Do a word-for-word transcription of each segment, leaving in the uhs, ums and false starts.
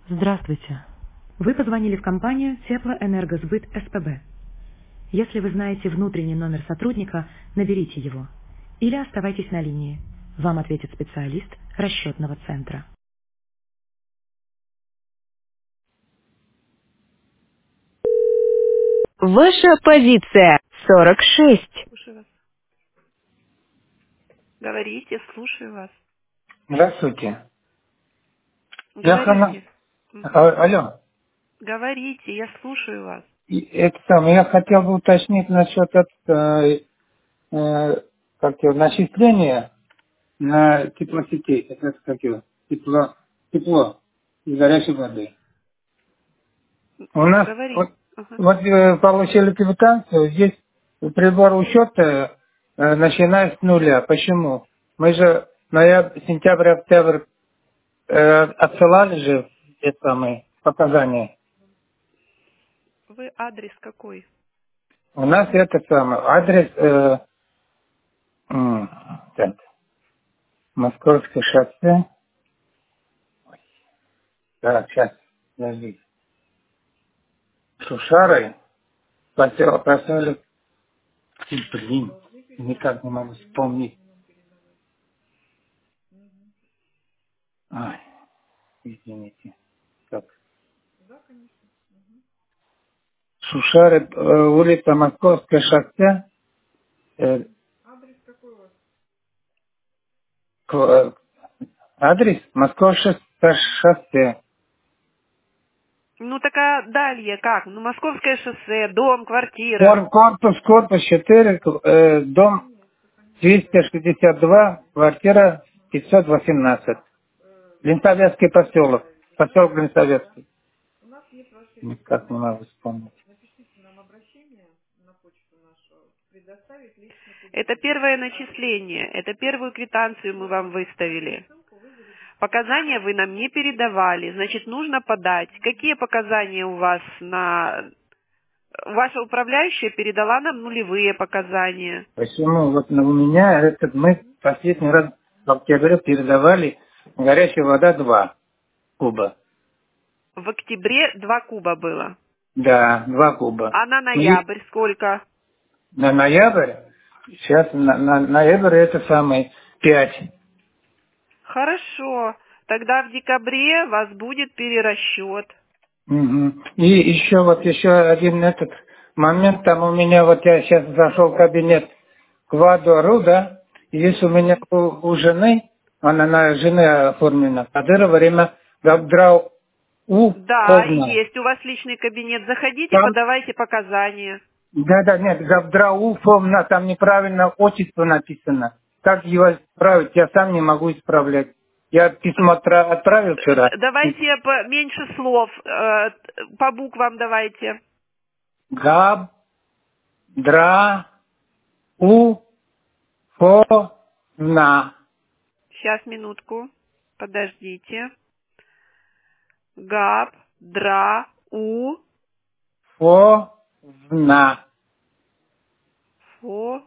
Здравствуйте. Вы позвонили в компанию Теплоэнергосбыт СПБ. Если вы знаете внутренний номер сотрудника, наберите его. Или оставайтесь на линии. Вам ответит специалист расчетного центра. Ваша позиция сорок шесть. Слушаю вас. Говорите, слушаю вас. Здравствуйте. Я хана... Говорите. Мгм. А- Алло. Говорите, я слушаю вас. И Это самое, я хотел бы уточнить насчет от, э, э, как его, начисления на теплосетей. Это как его, тепло, тепло из горячей воды. У нас вот, Говорите. Ага. вот э, получили квитанцию, здесь прибор учета э, начиная с нуля. Почему? Мы же ноябрь, сентябрь, октябрь э, отсылали же эти самые показания. Вы адрес какой? У нас это самое, адрес, э, м, так, Московское шоссе, так, сейчас, подожди, Шушары, поселок, поселок, и, блин, никак не могу вспомнить. Ай, извините. Так. Шушары, э, улица Московское шоссе, э, к- э, адрес Московское шоссе. Ну такая далее как? Ну Московское шоссе, дом, квартира. Кор- Корпус, корпус четыре, э, дом двести шестьдесят два, квартира пятьсот восемнадцать. Ленсоветский поселок. Поселок Ленсоветский. Никак не могу вспомнить. Это первое начисление. Это первую квитанцию мы вам выставили. Показания вы нам не передавали. Значит, нужно подать. Какие показания у вас на... Ваша управляющая передала нам нулевые показания. Почему? Вот у меня этот, мы последний раз в октябре передавали горячая вода два куба. В октябре два куба было. Да, два куба. А на Ну и ноябрь сколько? на ноябрь, сейчас на, на ноябрь это самый пять. Хорошо. Тогда в декабре у вас будет перерасчет. Мгм. И еще вот еще один этот момент, там у меня вот я сейчас зашел в кабинет к Вадору, да, и здесь у меня у, у жены, она на жены оформлена, Кадырова время Габдрау Да, Уфовна. есть у вас личный кабинет. Заходите, Там, подавайте показания. да, да, нет, Габдрау Уфовна, там неправильно отчество написано. Как его исправить, я сам не могу исправлять. Я письмо отра- отправил вчера. Э, Давайте по- меньше слов. э, По буквам давайте. Габдрауфовна. Сейчас, минутку. Подождите. Габ, дра, у, Фовна. фо.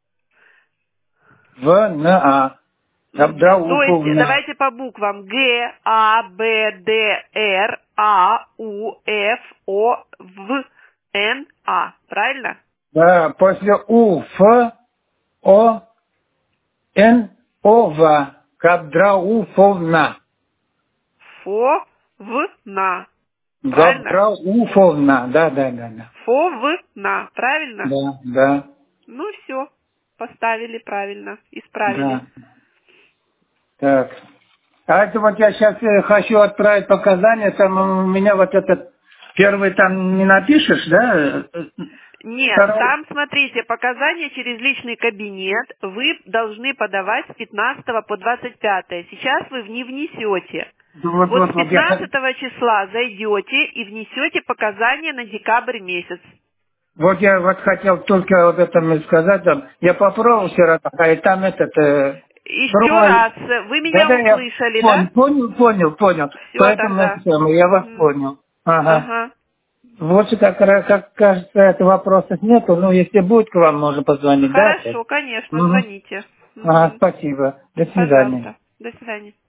В, Н, А. Мгм. То есть Габдрауфовна. давайте по буквам. Г, А, Б, Д, Р, А, У, Ф, О, В, Н, А. Правильно? Да, после У, Ф, О, Н, О, В. Габдрауфовна. Фо, В, На. Правильно? Габдрауфовна. Да, да, да, да. Фо, В, На. Правильно? Да, да, Ну все. Поставили правильно. Исправили. да. Так. А это вот я сейчас хочу отправить показания, там у меня вот этот первый там не напишешь, да? э, Нет, Второй. там, смотрите, показания через личный кабинет вы должны подавать с пятнадцатого по двадцать пятое. Сейчас вы не внесете. Вот, Вот с вот, вот я, хот- пятнадцатого числа зайдете и внесете показания на декабрь месяц. вот я вот хотел только вот это мне сказать, там, я попробовал вчера, а и там этот, э, Еще трое. раз, вы меня Да-да, я услышали, да? понял, понял, понял, понял. Все Поэтому это тогда. самое, я вас Мгм. понял. Ага. Ага. Вот как, раз- как кажется, это вопросов нету. Ну, если будет, к вам можно позвонить, да? Хорошо, конечно, Угу. звоните. Ага, Мгм. спасибо. До свидания. Пожалуйста. До свидания.